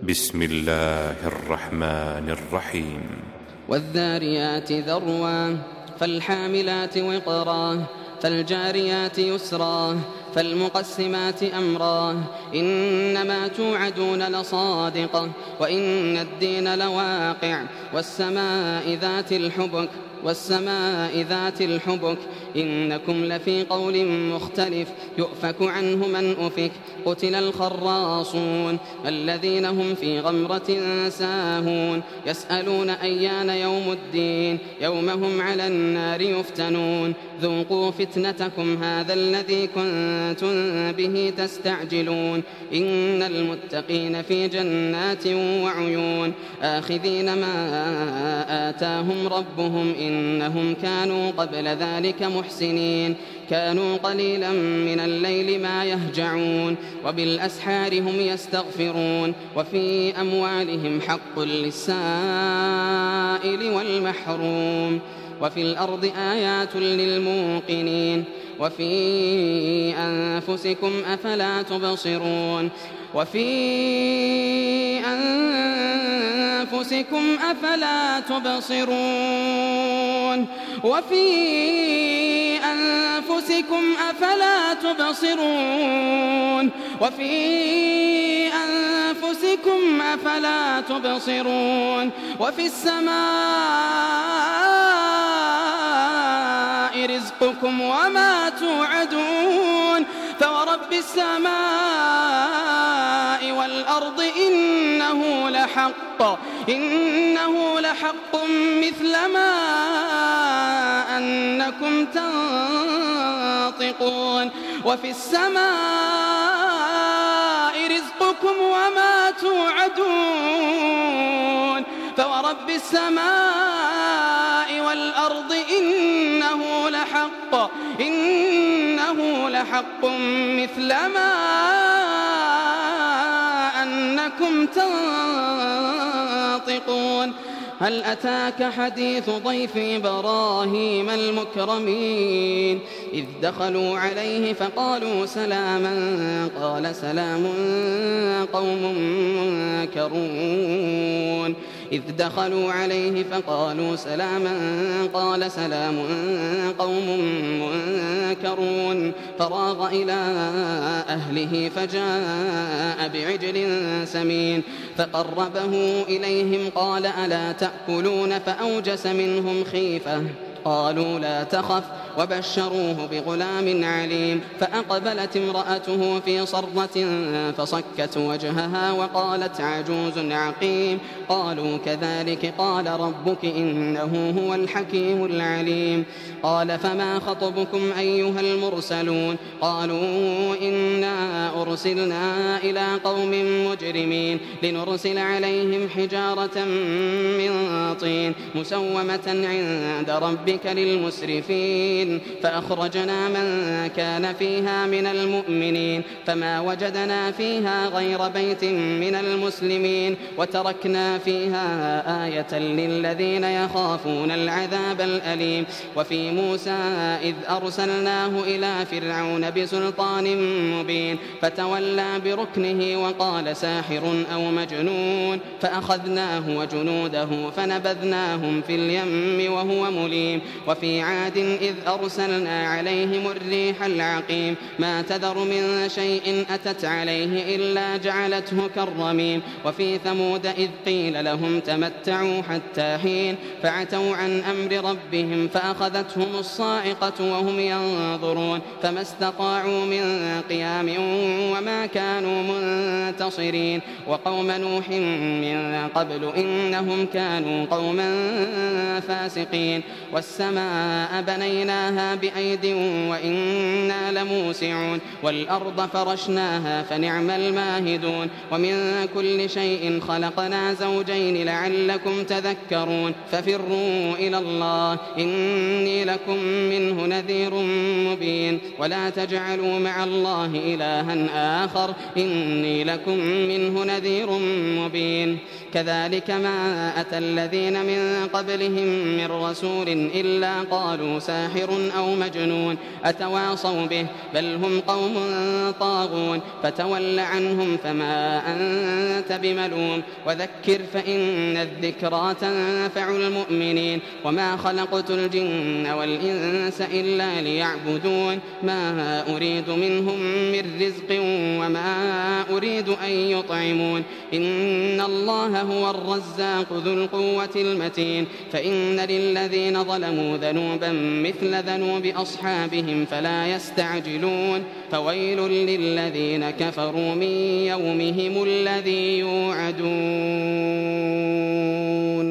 بسم الله الرحمن الرحيم. والذاريات ذروا فالحاملات وقرا فالجاريات يسرا فالمقسمات أمرا إنما توعدون لصادق وإن الدين لواقع والسماء ذات الحبك إنكم لفي قول مختلف يؤفك عنه من أفك قتل الخراصون الذين هم في غمرة ساهون يسألون أيان يوم الدين يوم هم على النار يفتنون ذوقوا فتنتكم هذا الذي كنتم به تستعجلون إن المتقين في جنات وعيون آخذين ما آتاهم ربهم إنهم كانوا قبل ذلك محسنين كانوا قليلا من الليل ما يهجعون وبالأسحار هم يستغفرون وفي أموالهم حق للسائل والمحروم وفي الأرض آيات للموقنين وفي أنفسكم أفلا تبصرون وفي السماء رزقكم وما توعدون فورب السماء والأرض إنه لحق مثل ما أنكم تنطقون وفي السماء رزقكم وما توعدون فورب السماء والأرض إنه لحق مثل ما أنكم تنطقون هل أتاك حديث ضيف إبراهيم المكرمين إذ دخلوا عليه فقالوا سلاما قال سلام قوم منكرون فراغ إلى أهله فجاء بعجل سمين فقربه إليهم قال ألا تأكلون فأوجس منهم خيفة قالوا لا تخف وبشروه بغلام عليم فأقبلت امرأته في صرة فصكت وجهها وقالت عجوز عقيم قالوا كذلك قال ربك إنه هو الحكيم العليم قال فما خطبكم أيها المرسلون قالوا إنا أرسلنا إلى قوم مجرمين لنرسل عليهم حجارة من طين مسومة عند ربك للمسرفين فأخرجنا من كان فيها من المؤمنين فما وجدنا فيها غير بيت من المسلمين وتركنا فيها آية للذين يخافون العذاب الأليم وفي موسى إذ أرسلناه إلى فرعون بسلطان مبين فتولى بركنه وقال ساحر أو مجنون فأخذناه وجنوده فنبذناهم في اليم وهو مليم وفي عاد إذ أرسلنا عليهم الريح العقيم ما تذر من شيء أتت عليه إلا جعلته كالرميم وفي ثمود إذ قيل لهم تمتعوا حتى حين فعتوا عن أمر ربهم فأخذتهم الصاعقة وهم ينظرون فما استطاعوا من قيام وما كانوا منتصرين وقوم نوح من قبل إنهم كانوا قوما فاسقين والسماء بنيناها بأيد وإنا لموسعون والأرض فرشناها فنعم الماهدون ومن كل شيء خلقنا زوجين لعلكم تذكرون ففروا إلى الله إني لكم منه نذير مبين ولا تجعلوا مع الله إلها آخر إني لكم منه نذير مبين كذلك ما أتى الذين من قبلهم من رسول إلا قالوا ساحر أو مجنون أتواصوا به بل هم قوم طاغون فتول عنهم فما أنت بملوم وذكر فإن الذكرى تنفع المؤمنين وما خلقت الجن والإنس إلا ليعبدون ما أريد منهم من رزق وما أريد أن يطعمون إن الله هو الرزاق ذو القوة المتين فإن للذين ظلموا ذنوبا مثل ذنوب أصحابهم فلا يستعجلون فويل للذين كفروا من يومهم الذي يوعدون